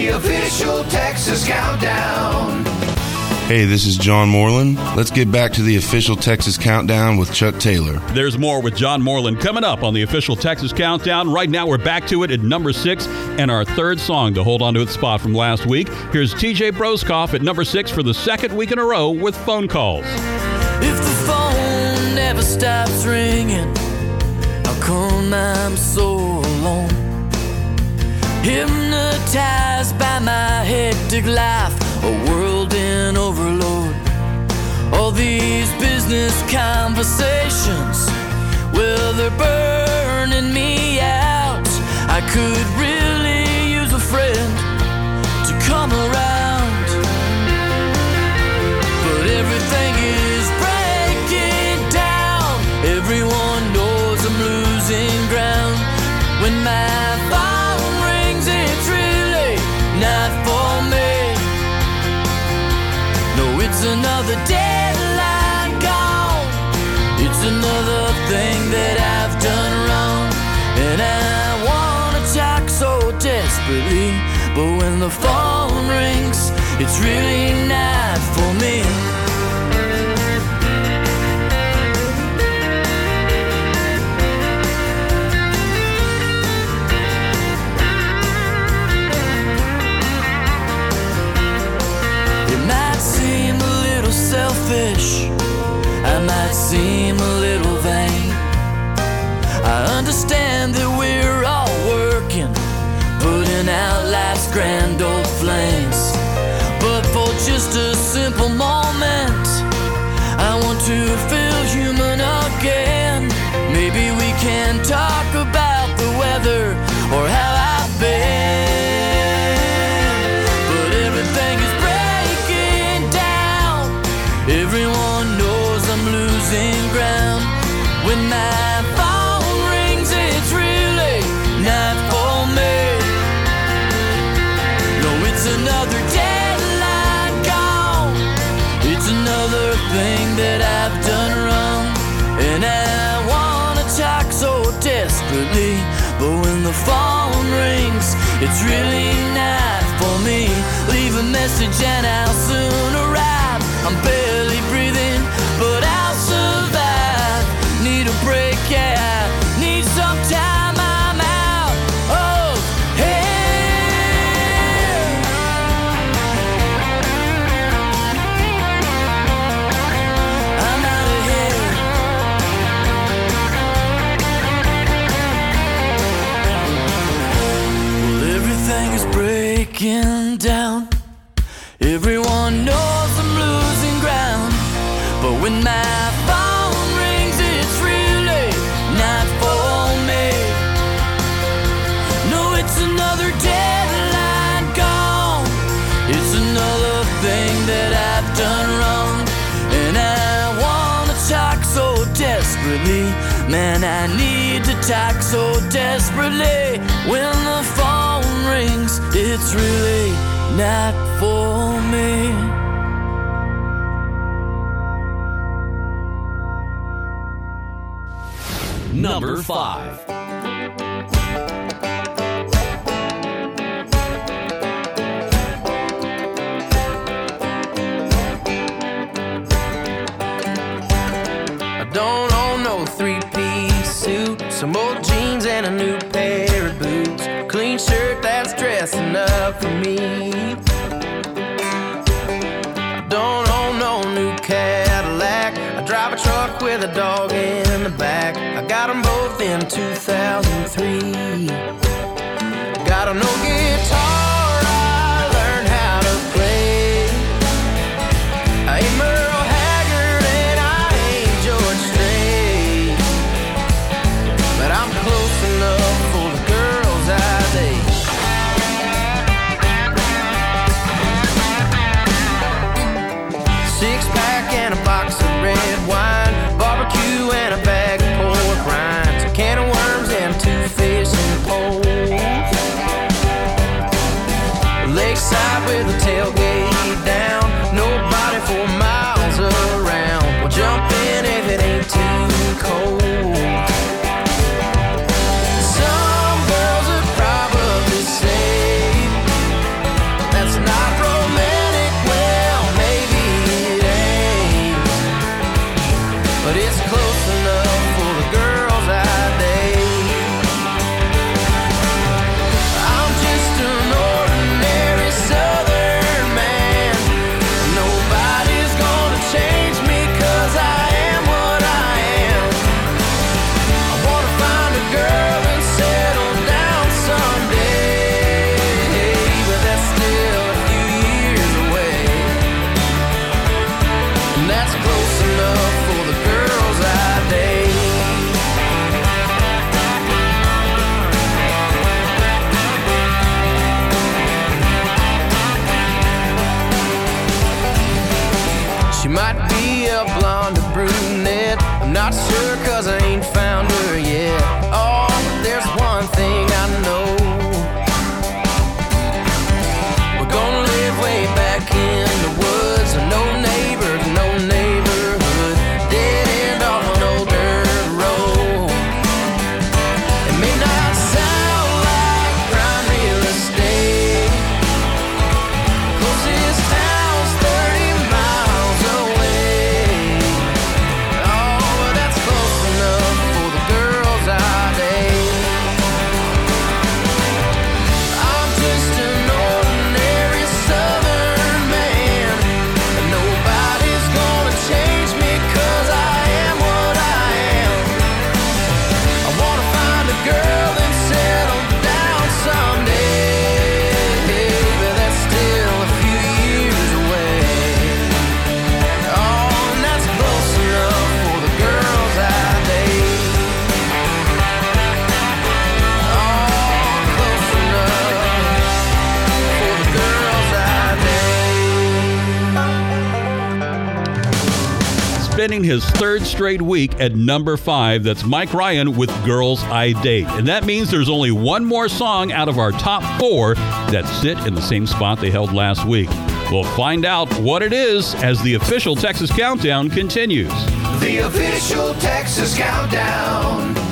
the official Texas Countdown. Hey, this is John Moreland. Let's get back to the official Texas Countdown with Chuck Taylor. There's more with John Moreland coming up on the official Texas Countdown. Right now, we're back to it at number 6 and our third song to hold on to its spot from last week. Here's TJ Broskoff at number 6 for the second week in a row with Phone Calls. If the phone never stops ringing, how come I'm so alone? Hypnotized by my hectic life, a whirlwind overload. All these business conversations, well, they're burning me out. I could really use a friend to come around, but everything is breaking down. Everyone knows I'm losing ground. When my phone rings, it's really not for me. No, it's another deadline gone. It's another thing that I've done wrong. And I wanna talk so desperately, but when the phone rings, it's really not for me. Selfish, I might seem a little vain. I understand that we're all working, putting out life's grand old flames. But for just a simple moment, I want to feel human again. Maybe we can talk about the weather or how I've been. But everything is breaking down. Everyone knows I'm losing ground. When my phone rings, it's really not for me. No, it's another deadline gone. It's another thing that I've done wrong. And I wanna talk so desperately, but when the phone rings, it's really not for me. Leave a message and I'll soon arrive. I'm barely breathing, but I'll survive. Need a break, yeah, need some time, I'm out of here. I'm out of here. Well, everything is breaking down. Everyone knows I'm losing ground. But when my phone rings, it's really not for me. No, it's another deadline gone. It's another thing that I've done wrong. And I wanna talk so desperately. Man, I need to talk so desperately. When the phone rings, it's really not for me. Number 5. I don't own no three-piece suit, some old jeans and a new pair of boots, clean shirt that's dressing up for me. I don't own no new Cadillac, I drive a truck with a dog in the back. I got them both in 2003. Got a no guitar, I learned how to play. I ain't Merle Haggard and I ain't George Strait, but I'm close enough for the girls I date. Six-pack and a box of red wine, barbecue and a bag of pork rinds, a can of worms and 2 fishing poles. Lakeside with a tailgate down, nobody for miles around. We'll jump in if it ain't too cold. Some girls would probably say brunette. I'm not sure cause I ain't found her yet. Oh, but there's one thing I know. We're gonna live way back in the woods. No neighbors, no neighborhood. Dead end off an old dirt road. It may not sound like prime real estate. Closest town's 30 miles away. Oh, but that's close enough for the girls I date. I'm just an ordinary southern man, and nobody's gonna change me 'cause I am what I am. I wanna find a girl and settle down someday, but that's still a few years away. Oh, and that's close enough for the girls I date. Oh, close enough for the girls I date. Spending his third straight week at number 5, that's Mike Ryan with Girls I Date. And that means there's only one more song out of our top 4 that sit in the same spot they held last week. We'll find out what it is as the official Texas Countdown continues. The official Texas Countdown.